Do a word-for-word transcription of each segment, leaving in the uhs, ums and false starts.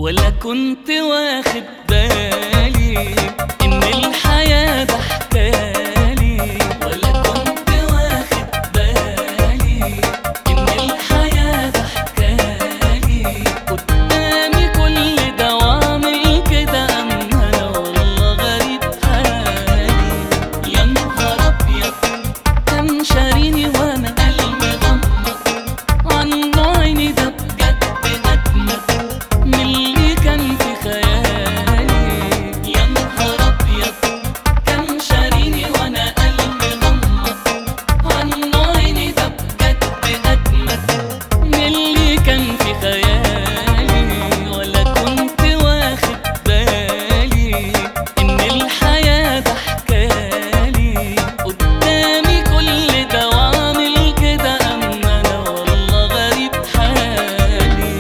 ولا كنت واخد بالي إن الحياة ضحكالي، ولا كنت واخد بالي إن الحياة ضحكالي. قدامي كل ده وأعمل كده، أما أنا والله غريب حالي. يا نهار أبيض كان شاريني وأنا قلبي غمض عنه عيني، ده بجد أجمد من اللي كان في خيالي. يا نهار أبيض كان شاريني وأنا قلبي غمض عنه عيني، ده بجد أجمد من اللي كان في خيالي. ولا كنت واخد بالي إن الحياة ضحكالي. قدامي كل ده وأعمل كده، أما أنا والله غريب حالي.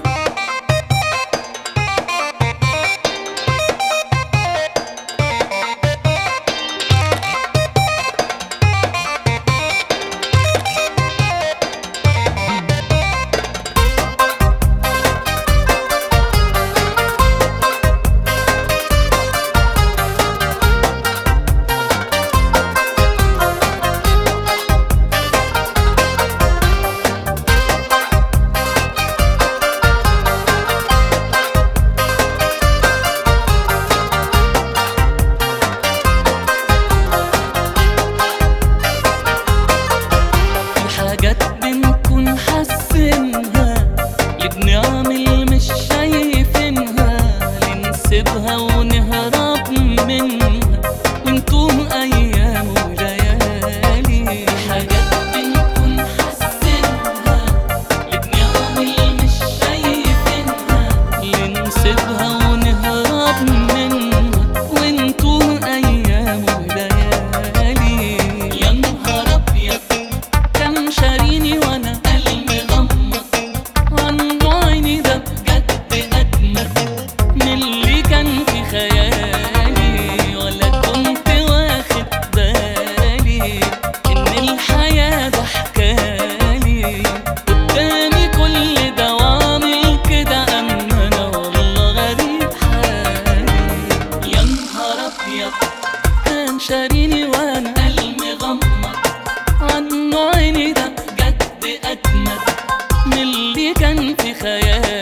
حاجات بنكون حاسينها اللي بنعمل مش شايفينها، لنسيبها ونهرب منها ونتوه أيام وليالي. حاجات بنكون حاسينها اللي بنعمل مش شايفينها، لنسيبها ونهرب منها ونتوه أيام وليالي. يا نهار أبيض كان شاريني وانا قلبي غمض عنه عيني، ده بجد اجمد من اللي كان في خيالي. ولا كنت واخد بالي ان الحياة ضحكالي. قدامي كل ده وأعمل كده، اما انا والله غريب حالي. يا نهار ابيض كان شاريني وانا قلبي غمض عنه عيني، ده بجد أجمد من اللي كان في خيالي.